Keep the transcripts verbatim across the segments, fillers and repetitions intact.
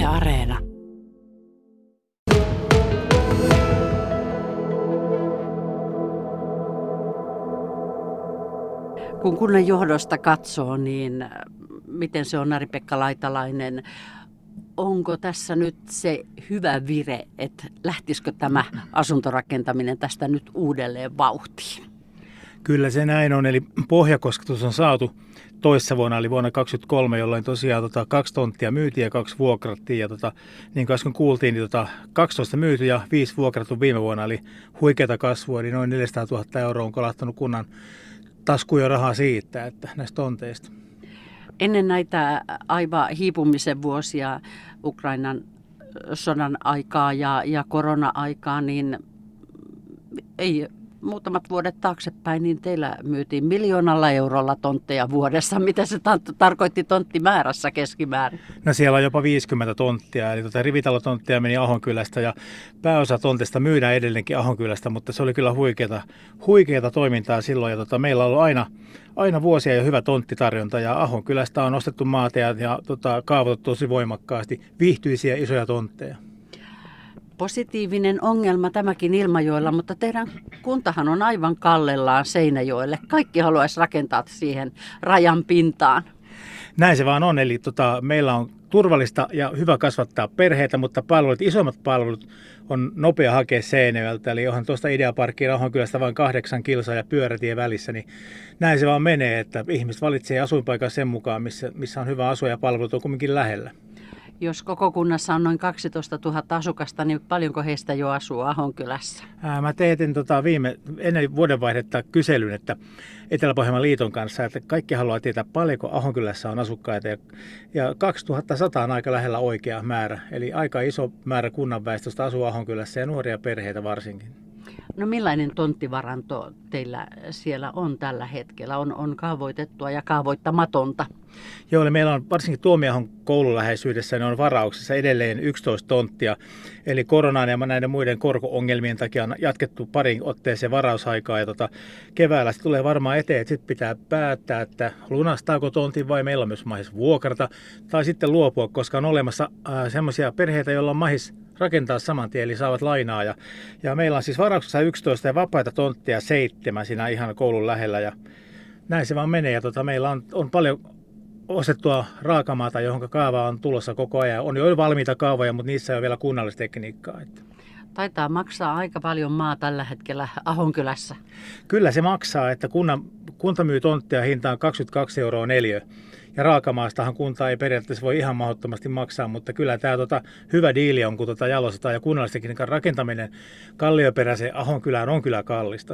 Areena. Kun kunnan johdosta katsoo, niin miten se on, Ari-Pekka Laitalainen, onko tässä nyt se hyvä vire, että lähtisikö tämä asuntorakentaminen tästä nyt uudelleen vauhtiin? Kyllä se näin on, eli pohjakosketus on saatu toissa vuonna, eli vuonna kaksituhattakaksikymmentäkolme, jolloin tosiaan tota, kaksi tonttia myytiin ja kaksi vuokrattiin. Ja tota, niin kuin äsken kuultiin, niin tota, kaksitoista myyty ja viisi vuokrattu viime vuonna, eli huikeata kasvua, eli noin neljäsataatuhatta euroa on kolahtanut kunnan taskuun jo rahaa siitä, että näistä tonteista. Ennen näitä aivan hiipumisen vuosia, Ukrainan sodan aikaa ja, ja korona-aikaa, niin ei muutamat vuodet taaksepäin, niin teillä myytiin miljoonalla eurolla tontteja vuodessa. Mitä se ta- tarkoitti tonttimäärässä keskimäärin? No siellä on jopa viisikymmentä tonttia, eli tota rivitalotontteja meni Ahonkylästä ja pääosa tontista myydään edelleenkin Ahonkylästä, mutta se oli kyllä huikeata, huikeata toimintaa silloin. Ja tota, meillä on ollut aina, aina vuosia jo hyvä tonttitarjonta ja Ahonkylästä on ostettu maata ja, ja tota, kaavoitettu tosi voimakkaasti viihtyisiä isoja tontteja. Positiivinen ongelma tämäkin Ilmajoella, mutta teidän kuntahan on aivan kallellaan Seinäjoelle. Kaikki haluaisi rakentaa siihen rajan pintaan. Näin se vaan on, eli tota, meillä on turvallista ja hyvä kasvattaa perheitä, mutta palvelut, isommat palvelut on nopea hakea Seinäjoelta. Eli onhan tuosta Ideaparkkiin Ahonkylästä vain kahdeksan kilsaa ja pyörätie välissä, niin näin se vaan menee, että ihmiset valitsee asuinpaikan sen mukaan, missä, missä on hyvä asua ja palvelut on kuitenkin lähellä. Jos koko kunnassa on noin kaksitoistatuhatta asukasta, niin paljonko heistä jo asuu Ahonkylässä? Ää, mä teetin tota viime, ennen vuodenvaihdetta kyselyn, että Etelä-Pohjanmaan liiton kanssa, että kaikki haluaa tietää, paljonko Ahonkylässä on asukkaita. Ja, ja kaksituhattasata on aika lähellä oikea määrä, eli aika iso määrä kunnan väestöstä asuu Ahonkylässä ja nuoria perheitä varsinkin. No millainen tonttivaranto teillä siellä on tällä hetkellä? On, on kaavoitettua ja kaavoittamatonta? Joo, eli meillä on varsinkin Tuomiahon koululäheisyydessä, ne on varauksessa edelleen yksitoista tonttia. Eli koronaan ja näiden muiden korko-ongelmien takia on jatkettu parin otteeseen varausaikaa. Ja tota, keväällä se tulee varmaan eteen, että sitten pitää päättää, että lunastaako tontin vai meillä on myös mahis vuokrata. Tai sitten luopua, koska on olemassa äh, sellaisia perheitä, joilla on mahis rakentaa saman tien, eli saavat lainaa. Ja, ja meillä on siis varauksessa yksitoista ja vapaita tontteja seitsemän siinä ihan koulun lähellä. Ja näin se vaan menee. Ja tota, meillä on, on paljon ostettua raakamaata, johon kaava on tulossa koko ajan. On jo valmiita kaavoja, mutta niissä ei ole vielä kunnallistekniikkaa. Taitaa maksaa aika paljon maa tällä hetkellä Ahonkylässä. Kyllä se maksaa, että kunnan, kunta myy tonttia hintaan kaksikymmentäkaksi euroa neliö. Ja raakamaastahan kunta ei periaatteessa voi ihan mahdottomasti maksaa, mutta kyllä tämä tota, hyvä diili on, kun tota jalostetaan ja kunnallistekniikan rakentaminen kallioperäiseen Ahonkylään on kyllä kallista.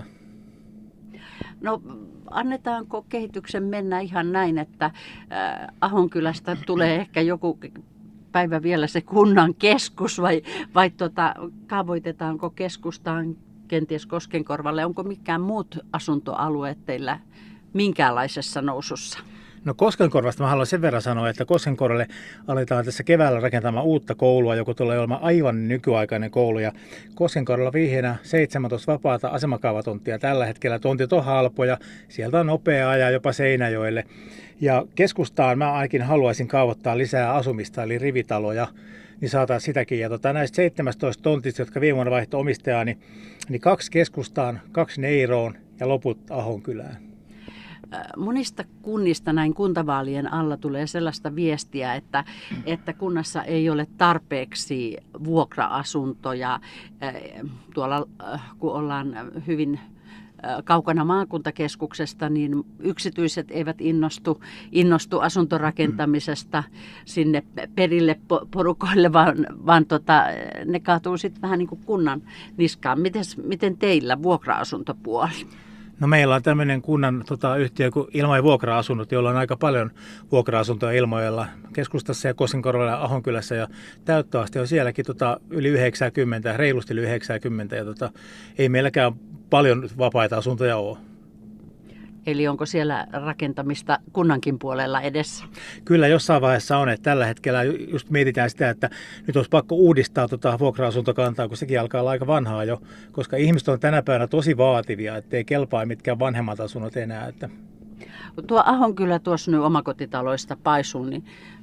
No annetaanko kehityksen mennä ihan näin, että äh, Ahonkylästä tulee ehkä joku päivä vielä se kunnan keskus vai, vai tota, kaavoitetaanko keskustaan kenties Koskenkorvalle? Onko mikään muut asuntoalueet teillä minkäänlaisessa nousussa? No Koskenkorvasta mä haluan sen verran sanoa, että Koskenkorvalle aletaan tässä keväällä rakentamaan uutta koulua, joka tulee olemaan aivan nykyaikainen koulu. Ja Koskenkorvalla vihjeenä seitsemäntoista vapaata asemakaavatonttia tällä hetkellä. Tontit on halpoja, sieltä on nopea ajaa jopa Seinäjoelle. Ja keskustaan mä ainakin haluaisin kaavoittaa lisää asumista, eli rivitaloja, niin saataisiin sitäkin. Ja tota, näistä seitsemäntoista tontista, jotka viime vuonna vaihtoi omistajaa, niin, niin kaksi keskustaan, kaksi Neiroon ja loput Ahonkylään. Monista kunnista näin kuntavaalien alla tulee sellaista viestiä, että, että kunnassa ei ole tarpeeksi vuokra-asuntoja. Tuolla kun ollaan hyvin kaukana maakuntakeskuksesta, niin yksityiset eivät innostu, innostu asuntorakentamisesta sinne perille porukoille, vaan, vaan tota, ne kaatuu sitten vähän niin kuin kunnan niskaan. Mites, miten teillä vuokra-asuntopuoli? No meillä on tämmöinen kunnan tota, yhtiö kuin Ilma- ja vuokra-asunnot, jolla on aika paljon vuokra-asuntoja Ilmoilla keskustassa ja Koskenkorvalla ja Ahonkylässä. Ja täyttöaste on sielläkin tota, yli yhdeksänkymmentä, reilusti yli yhdeksänkymmentä. Ja tota, ei meilläkään paljon vapaita asuntoja ole. Eli onko siellä rakentamista kunnankin puolella edessä? Kyllä jossain vaiheessa on, että tällä hetkellä just mietitään sitä, että nyt olisi pakko uudistaa tuota vuokra-asuntokantaa, kun sekin alkaa olla aika vanhaa jo, koska ihmiset on tänä päivänä tosi vaativia, ettei kelpaa mitkään vanhemmat asunnot enää. Että... Tuo Ahonkylä tuossa nyt omakotitaloista paisun, niin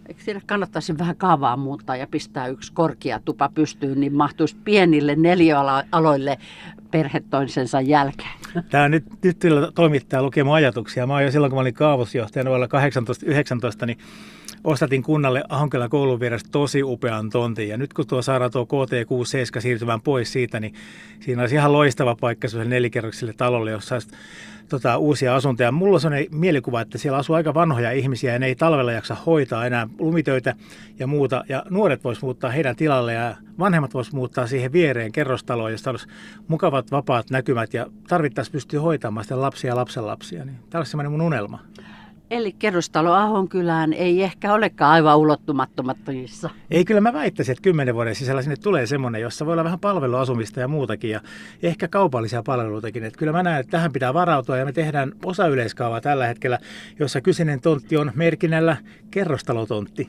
Eikö siinä kannattaisi vähän kaavaa muuttaa ja pistää yksi korkea tupa pystyyn, niin mahtuisi pienille neliöaloille perhe toisensa jälkeen? Tämä nyt, nyt toimittaa lukee mun ajatuksia. Mä oon jo silloin, kun mä olin kaavusjohtajana vuonna kahdeksantoista yhdeksäntoista, niin ostatin kunnalle Ahonkylän koulun vieressä tosi upean tontin. Ja nyt kun tuo saadaan tuo K T kuusikymmentäseitsemän siirtymään pois siitä, niin siinä olisi ihan loistava paikka sellaiselle nelikerrokselle talolle, jossa olisi tota, uusia asuntoja. Mulla on sellainen mielikuva, että siellä asuu aika vanhoja ihmisiä ja ne ei talvella jaksa hoitaa enää lumitöitä ja muuta. Ja nuoret vois muuttaa heidän tilalle ja vanhemmat vois muuttaa siihen viereen kerrostaloon, josta olisi mukavat vapaat näkymät ja tarvittaisiin pystyä hoitamaan sitä lapsia ja lapsenlapsia. Niin tämä olisi sellainen mun unelma. Eli kerrostalo Ahonkylään ei ehkä olekaan aivan ulottumattomattomissa. Ei, kyllä mä väittäisin, että kymmenen vuoden sisällä sinne tulee semmoinen, jossa voi olla vähän palveluasumista ja muutakin ja ehkä kaupallisia palveluitakin. Että kyllä mä näen, että tähän pitää varautua ja me tehdään osa yleiskaavaa tällä hetkellä, jossa kyseinen tontti on merkinnällä kerrostalotontti.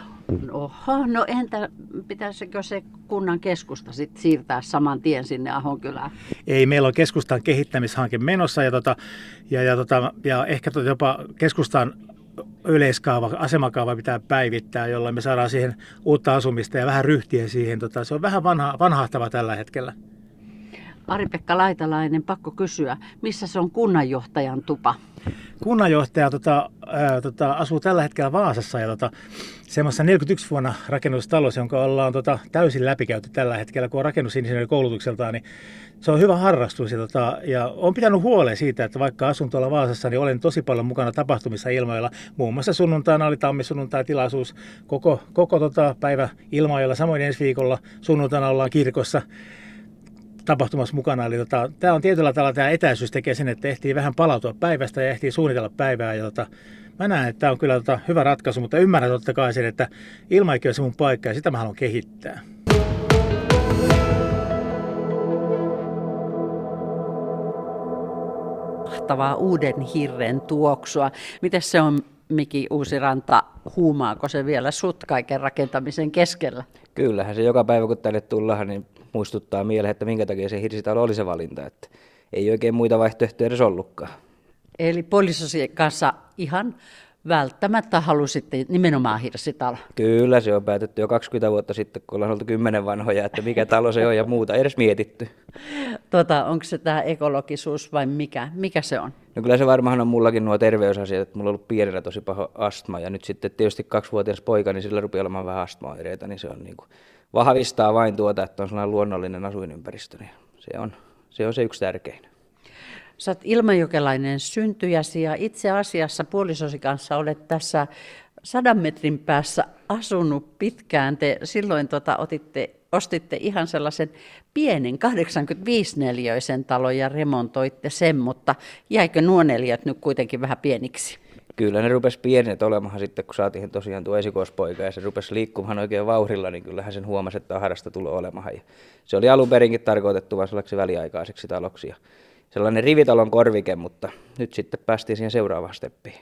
Oho, no entä pitäisikö se kunnan keskusta sit siirtää saman tien sinne Ahonkylään? Ei, meillä on keskustan kehittämishanke menossa ja, tota, ja, ja, tota, ja ehkä tota jopa keskustan yleiskaava, asemakaava pitää päivittää, jolloin me saadaan siihen uutta asumista ja vähän ryhtiä siihen. Tota, se on vähän vanha, vanhahtava tällä hetkellä. Ari-Pekka Laitalainen, pakko kysyä, missä se on kunnanjohtajan tupa? Kunnanjohtaja tota, ää, tota, asuu tällä hetkellä Vaasassa ja tota, semmoisessa neljäkymmentäyksi vuonna rakennustalossa, jonka ollaan tota, täysin läpikäyty tällä hetkellä, kun on rakennusinsinööri koulutukseltaan, niin se on hyvä harrastus. Ja, tota, ja olen pitänyt huolen siitä, että vaikka asun tuolla Vaasassa, niin olen tosi paljon mukana tapahtumissa ilmoilla. Muun muassa sunnuntaina oli tammi-sunnuntai-tilaisuus koko, koko tota, päivä ilmoilla. Samoin ensi viikolla sunnuntaina ollaan kirkossa tapahtumassa mukana. Eli tota, tämä on tietyllä tavalla tämä etäisyys tekee sen, että ehtii vähän palautua päivästä ja ehtii suunnitella päivää. Ja tota, mä näen, että tämä on kyllä tota, hyvä ratkaisu, mutta ymmärrän totta kai sen, että ilmaikin on se mun paikka ja sitä mä haluan kehittää. Mahtavaa uuden hirren tuoksua. Miten se on, Miki Uusiranta, huumaako se vielä sut kaiken rakentamisen keskellä? Kyllähän se joka päivä kun tänne tullaan, niin muistuttaa mieleen, että minkä takia se hirsitalo oli se valinta. Että ei oikein muita vaihtoehtoja edes ollutkaan. Eli puolisosien kanssa ihan välttämättä halusitte nimenomaan hirsitalo? Kyllä, se on päätetty jo kaksikymmentä vuotta sitten, kun ollaan oltu kymmenen vanhoja, että mikä talo se on ja muuta ei edes mietitty. Tota, onko se tämä ekologisuus vai mikä? Mikä se on? No kyllä se varmaan on mullakin nuo terveysasiat, että mulla on ollut pienellä tosi paha astma ja nyt sitten tietysti kaksivuotias poika, niin sillä rupeaa olemaan vähän astmaoireita, niin se on niin kuin vahvistaa vain tuota, että on sellainen luonnollinen asuinympäristö, niin se on se, on se yksi tärkein. Sä oot ilmajokelainen syntyjäsi ja itse asiassa puolisosi kanssa olet tässä sadan metrin päässä asunut pitkään. Te silloin tota, otitte, ostitte ihan sellaisen pienen kahdeksankymmentäviisi neliöisen talon ja remontoitte sen, mutta jäikö nuo neliöt nyt kuitenkin vähän pieniksi? Kyllä ne rupesi pienet olemaan sitten, kun saatiin tosiaan tuo esikoispoika ja se rupesi liikkumaan oikein vauhdilla, niin kyllähän sen huomasi, että ahdasta tulee olemaan. Ja se oli alun perinkin tarkoitettu vain sellaiseksi väliaikaiseksi taloksi. Ja sellainen rivitalon korvike, mutta nyt sitten päästiin siihen seuraavaan steppiin.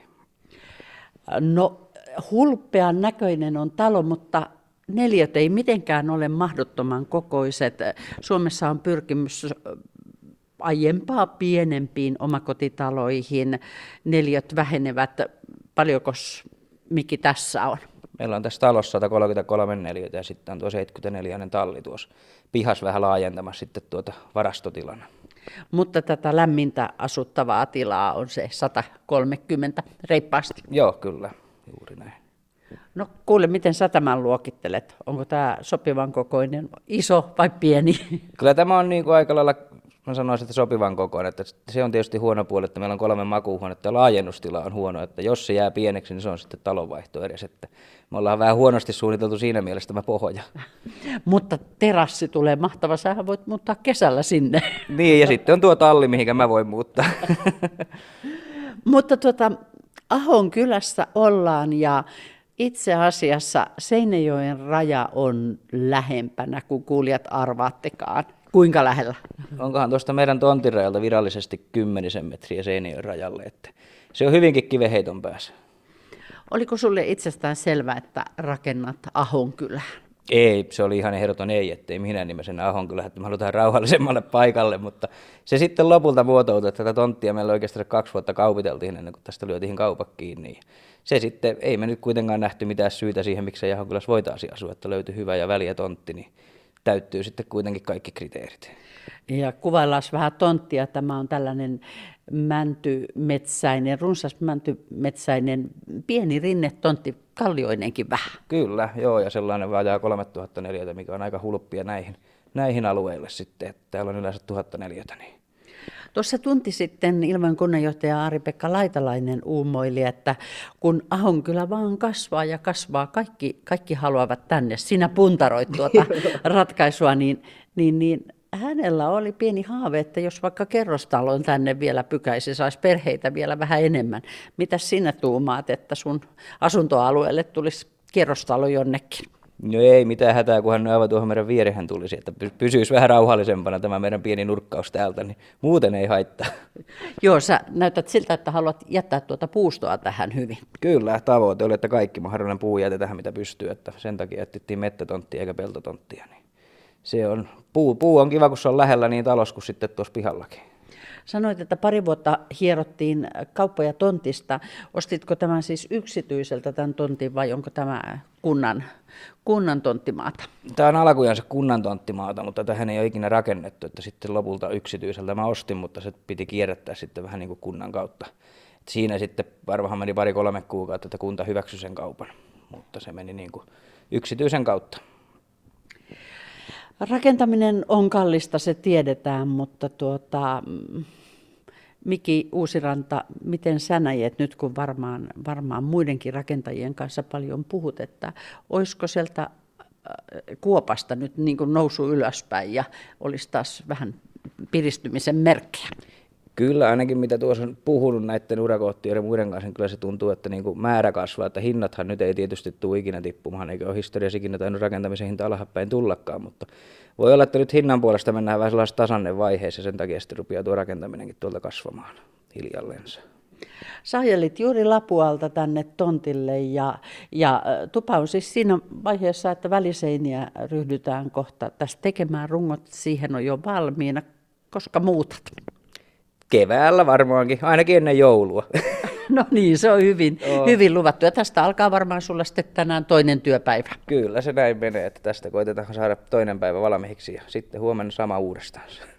No hulppean näköinen on talo, mutta neliöt ei mitenkään ole mahdottoman kokoiset. Suomessa on pyrkimys aiempaa pienempiin omakotitaloihin. Neliöt vähenevät. Paljonko Miki tässä on? Meillä on tässä talossa sata kolmekymmentäkolme neliötä ja sitten on tuo seitsemänkymmentäneljä talli tuossa pihassa vähän laajentamassa sitten tuota varastotilana. Mutta tätä lämmintä asuttavaa tilaa on se sata kolmekymmentä reippaasti. Joo, kyllä, juuri näin. No kuule, miten sä tämän luokittelet? Onko tämä sopivan kokoinen, iso vai pieni? Kyllä tämä on niin kuin aika lailla, mä sanoisin, että sopivan kokoinen. Että se on tietysti huono puoli, että meillä on kolme makuuhuonetta ja laajennustila on huono. Että jos se jää pieneksi, niin se on sitten talonvaihto edes. Että me ollaan vähän huonosti suunniteltu siinä mielessä tämä pohja. Mutta terassi tulee mahtava, sähän voit muuttaa kesällä sinne. Niin, ja sitten on tuo talli, mihinkä mä voin muuttaa. Mutta tuota, Ahon kylässä ollaan ja itse asiassa Seinäjoen raja on lähempänä, kun kuulijat arvaattekaan. Kuinka lähellä? Onkohan tuosta meidän tontirajalta virallisesti kymmenisen metriä Seinäjoen rajalle, että se on hyvinkin kiveheiton päässä. Oliko sulle itsestään selvää, että rakennat Ahon kylään? Ei, se oli ihan ehdoton ei, ettei minä nimessä Ahon kyllä, että me halutaan rauhallisemmalle paikalle, mutta se sitten lopulta muotoutui, että tätä tonttia meillä oikeastaan kaksi vuotta kaupiteltiin ennen kuin tästä lyötiin kaupat kiinni. Se sitten, ei me nyt kuitenkaan nähty mitään syytä siihen, miksi Ahon kylässä voitaisiin asua, että löytyi hyvä ja väliä tontti, niin täyttyy sitten kuitenkin kaikki kriteerit. Ja kuvaillaan vähän tonttia. Tämä on tällainen mäntymetsäinen, runsas mäntymetsäinen, pieni rinnetontti, kallioinenkin vähän. Kyllä, joo, ja sellainen vajaa kolmetuhatta neliötä, mikä on aika hulppia näihin, näihin alueille sitten, että täällä on yleensä tuhatta neliötä. Niin. Tuossa tunti sitten Ilman kunnanjohtaja Aari-Pekka Laitalainen uumoili, että kun Ahonkylä vaan kasvaa ja kasvaa, kaikki, kaikki haluavat tänne, sinä puntaroit tuota ratkaisua, niin, niin, niin hänellä oli pieni haave, että jos vaikka kerrostalon tänne vielä pykäisi, saisi perheitä vielä vähän enemmän. Mitäs sinä tuumaat, että sun asuntoalueelle tulisi kerrostalo jonnekin? No ei mitään hätää, kunhan ne aivan tuohon meidän vierehen tulisi, että pysyisi vähän rauhallisempana tämä meidän pieni nurkkaus täältä, niin muuten ei haittaa. Joo, sä näytät siltä, että haluat jättää tuota puustoa tähän hyvin. Kyllä, tavoite oli, että kaikki mahdollinen puu jätetään mitä pystyy, että sen takia jätettiin mettätonttia eikä peltotonttia. Niin se on, puu, puu on kiva, kun se on lähellä niin talossa kuin sitten tuossa pihallakin. Sanoit, että pari vuotta hierottiin kauppoja tontista. Ostitko tämän siis yksityiseltä tämän tontin vai onko tämä kunnan, kunnan tonttimaata? Tämä on alkujansa kunnan tonttimaata, mutta tähän ei ole ikinä rakennettu, että sitten lopulta yksityiseltä mä ostin, mutta se piti kierrättää sitten vähän niin kuin kunnan kautta. Et siinä sitten varmaan meni pari-kolme kuukautta, että kunta hyväksyi sen kaupan, mutta se meni niin kuin yksityisen kautta. Rakentaminen on kallista, se tiedetään, mutta tuota, Miki Uusiranta, miten sä näet nyt, kun varmaan, varmaan muidenkin rakentajien kanssa paljon puhut, että olisiko sieltä kuopasta nyt niin kuin nousu ylöspäin ja olisi taas vähän piristymisen merkkejä? Kyllä, ainakin mitä tuossa on puhunut näiden urakoottijoiden muiden kanssa, niin kyllä se tuntuu, että niin kuin määrä kasvaa, että hinnathan nyt ei tietysti tule ikinä tippumaan, eikä ole historiassa ikinä tainnut rakentamisen hinta alhapäin tullakaan, mutta voi olla, että nyt hinnan puolesta mennään vähän sellaisessa tasainen vaiheessa, sen takia sitten rupeaa tuo rakentaminenkin tuolta kasvamaan hiljalleensa. Sä ajelit juuri Lapualta tänne tontille ja, ja tupa on siis siinä vaiheessa, että väliseiniä ryhdytään kohta tästä tekemään, rungot siihen on jo valmiina, koska muutat. Keväällä varmaankin, ainakin ennen joulua. No niin, se on hyvin, hyvin luvattu. Ja tästä alkaa varmaan sulla sitten tänään toinen työpäivä. Kyllä se näin menee, että tästä koitetaan saada toinen päivä valmiiksi ja sitten huomenna sama uudestaan.